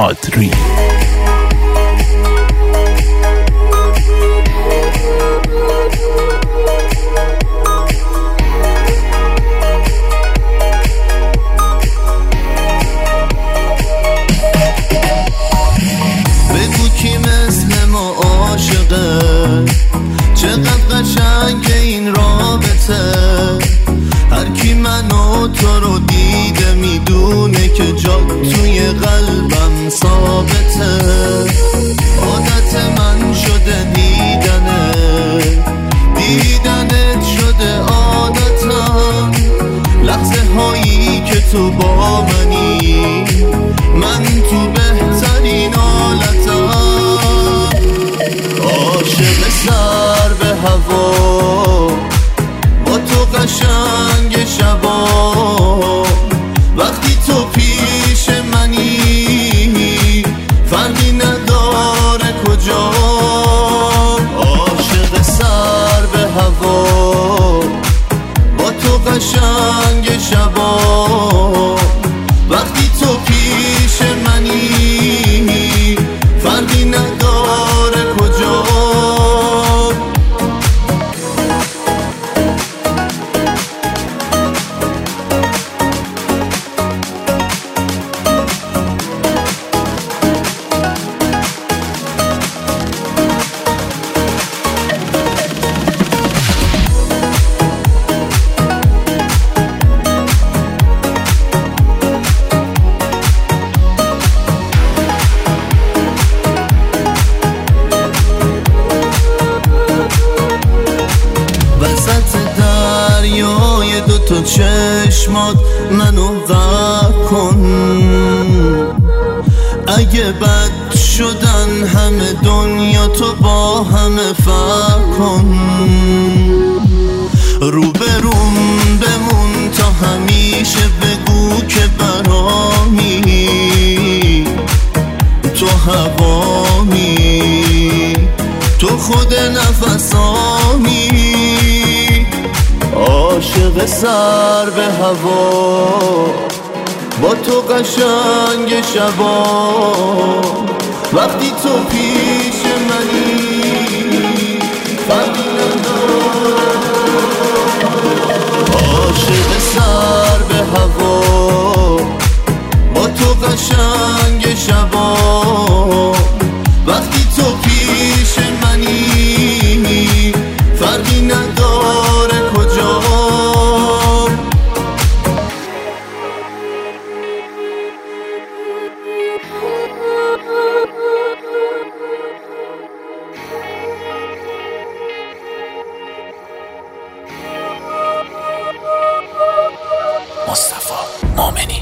آدری. بگو کی مثل ما عاشقه، چقدر قشنگ این رابطه. هر کی منو تو رو دیده میدونه که جا توی قلبم ثابته. عادت من شده دیدنت شده عادتم. لحظه هایی که تو با منی، من تو بهترین حالتم. عاشق سر به هوا، با تو قشنگ شبا. وقتی تو پیش منی، فرقی نداره کجا. عاشق سر به هوا، با تو قشنگ شبا. وقتی تو پیش منی، فرقی نداره کجا. وسط دریای دوتا چشمات منو غرق کن. اگه بد شدن همه دنیا، تو با همه فرق کن. روبروم بمون تا همیشه، بگو که برامی. تو هوامی، تو خود نفسامی. عاشق سر به هوا، با تو قشنگ شبا. وقتی تو پیش منی، فرقی نداره. عاشق سر به هوا، با تو قشنگ شبا. وقتی تو پیش منی، فرقی نداره کجا. مصطفی مومنی.